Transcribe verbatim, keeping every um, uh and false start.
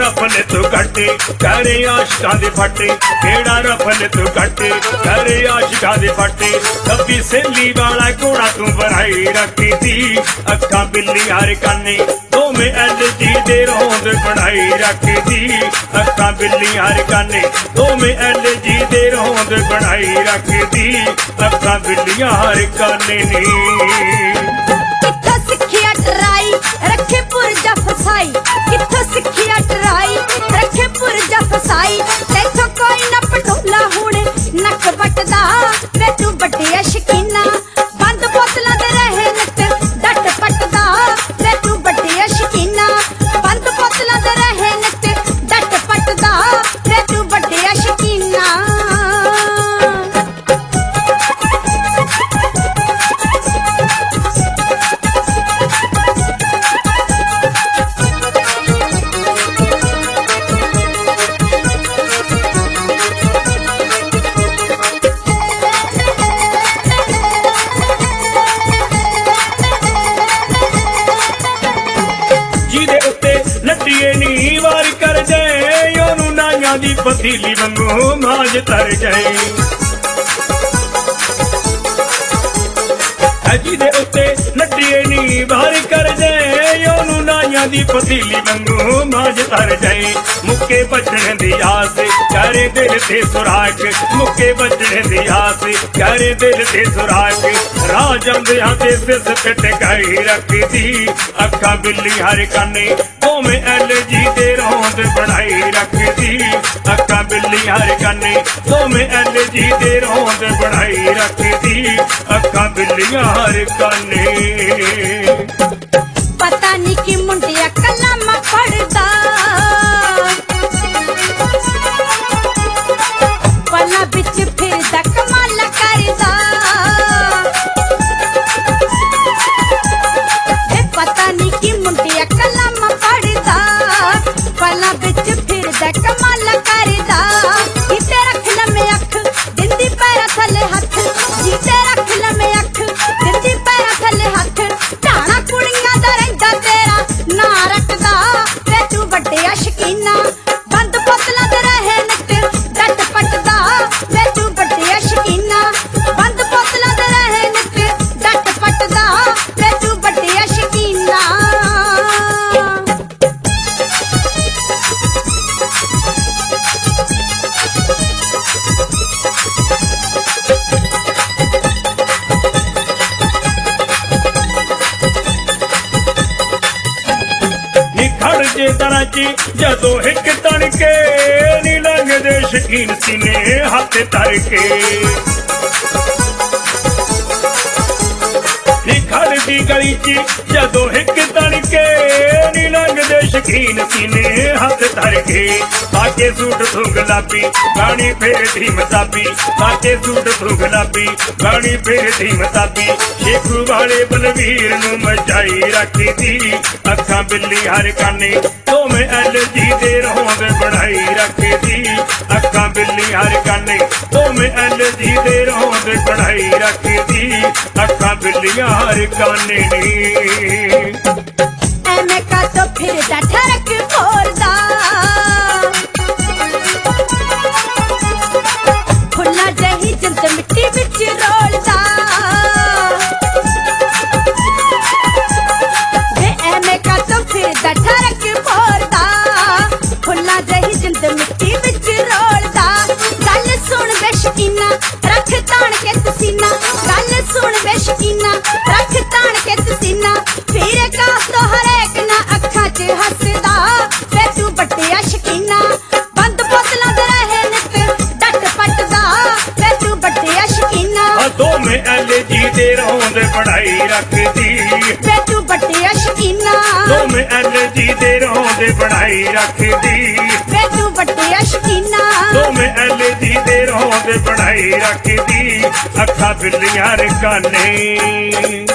रफल तू घटे करे आशिकां दे फटे केड़ा रफल तू घटे करे आशिकां दे फटे कभी सहेली वाला घोड़ा तू बनाई रखी थी अखा बिल्ली हर काने दो में एल जी दे रौंद बनाई रखी थी अखा बिल्ली हर काने दो में एल जी दे रौंद बनाई रखी थी अखा बिल्लियां हर काने नी कित्थों सिखिया डराई रखे पुरजा फसाई कित्थों सिखिया डराई रखे पुरजा फसाई तैथों कोई ना पटोला हुणे नक बटदा वे तू बड्डिया शकीना बंद बोतलां दे रहे नट डट पटदा वे तू बड्डिया शकीना बंद बोतलां दे रहे नट डट पटदा वे तू बड्डिया शकीना नी वार कर जाए ओनू नाइयां दी पतीली वांगू मांज तर जाए जी दे उत्ते नट्टिए नी वार कर जाए ओनू नाइयां दी पतीली वांगू मांज तर जाए मुक्के बजने दी आस करे दिल ते सुराख मुक्के बजने दी आस करे दिल ते सुराख राह जंदियां ते सिस ते टकाई रखी थी अखा बिल्ली हर काने में एल जी दे रौंद बनाई रखी थी अखा बिल्ली हर काने दो में एल जी दे रौंद बनाई रखी थी अखा बिल्लियां हर काने पता नहीं कि मुंडिया कलम पढ़दा पला बिच फिरदा कमाल करदा पता नहीं कि मुंडिया कलम पढ़दा पला बिच फिरदा कमाल करदा जिते रख लमे अख दिंदी पैरा थले हथ जिते रख लमे अख दिंदी पैरा थले हथ ढाणा कुड़ियां दा रहिंदा तेरा ना रखदा वे तू बड्डिया शकीना बंद बोतलां दे रहे नट डट पटदा वे तू बड्डिया शकीना बंद बोतलां दे रहे नट डट पटदा वे तू बड्डिया शकीना जे तरह ची जदों हिक तड़के नी लंघदे शकीन सीने हाथ तर के निखड़ दी गली ची जदों हिक तड़के नी लंघदे शकीन सीने हाथ तर के पाके सूट तू गुलाबी गानी फेर दी मताबी पाके सूट तू गुलाबी गानी फेर दी मताबी शेखू वाले बलवीर नू मचाई रखी थी अखा बिल्ली हर काने दो में एल जी दे रौंद बनाई रखी थी अखा बिल्ली हर काने दो में एल जी दे रौंद बनाई रखी थी अखा बिल्लियां हर काने नी एमे का तो फिरदा ठरक फोरदा फुल्ला जही जिंद मिट्टी बिच रोलदा वे एमे का तो फिरदा ठरक फोरदा फुल्ला जही जिंद मिट्टी बिच रोलदा गल सुन वे शकीना रख तान के तसीना गल सुन वे शकीना रख तान के तसीना फिर का तो हरेक ना अखा च हसदा वे तू बड्डिया शकीना बंद बोतलां दे रहे नट डट पटदा वे तू बड्डिया शकीना दो में एल जी दे रौंद बनाई रखदी वे तू बड्डिया शकीना दो में एल जी दे रौंद बनाई रखदी वे तू बड्डिया शकीना दो में एल जी दे रौंद बनाई रखदी अखा बिल्लियां हर काने।